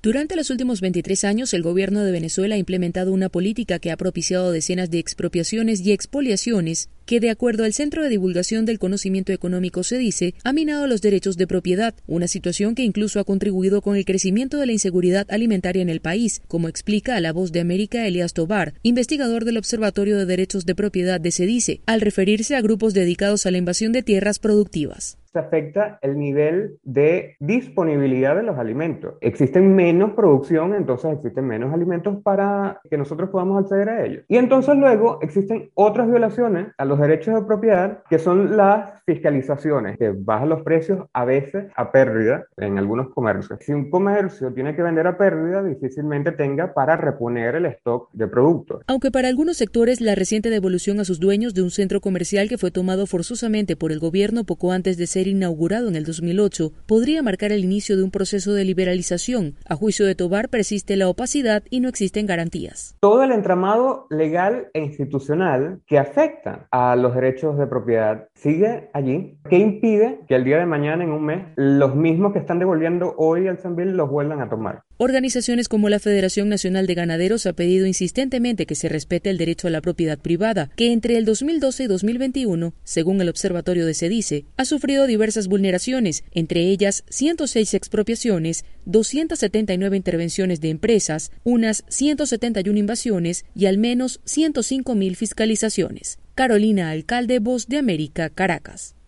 Durante los últimos 23 años, el gobierno de Venezuela ha implementado una política que ha propiciado decenas de expropiaciones y expoliaciones que, de acuerdo al Centro de Divulgación del Conocimiento Económico CEDICE, ha minado los derechos de propiedad, una situación que incluso ha contribuido con el crecimiento de la inseguridad alimentaria en el país, como explica a La Voz de América Elías Tobar, investigador del Observatorio de Derechos de Propiedad de CEDICE, al referirse a grupos dedicados a la invasión de tierras productivas. Se afecta el nivel de disponibilidad de los alimentos. Existen menos producción, entonces existen menos alimentos para que nosotros podamos acceder a ellos. Y entonces luego existen otras violaciones a los derechos de propiedad, que son las fiscalizaciones, que bajan los precios a veces a pérdida en algunos comercios. Si un comercio tiene que vender a pérdida, difícilmente tenga para reponer el stock de productos. Aunque para algunos sectores la reciente devolución a sus dueños de un centro comercial que fue tomado forzosamente por el gobierno poco antes de ser inaugurado en el 2008 podría marcar el inicio de un proceso de liberalización. A juicio de Tobar, persiste la opacidad y no existen garantías. Todo el entramado legal e institucional que afecta a los derechos de propiedad sigue allí. ¿Qué impide que el día de mañana, en un mes, los mismos que están devolviendo hoy al Sambil los vuelvan a tomar? Organizaciones como la Federación Nacional de Ganaderos ha pedido insistentemente que se respete el derecho a la propiedad privada, que entre el 2012 y 2021, según el Observatorio de CEDICE, ha sufrido diversas vulneraciones, entre ellas 106 expropiaciones, 279 intervenciones de empresas, unas 171 invasiones y al menos 105.000 fiscalizaciones. Carolina Alcalde, Voz de América, Caracas.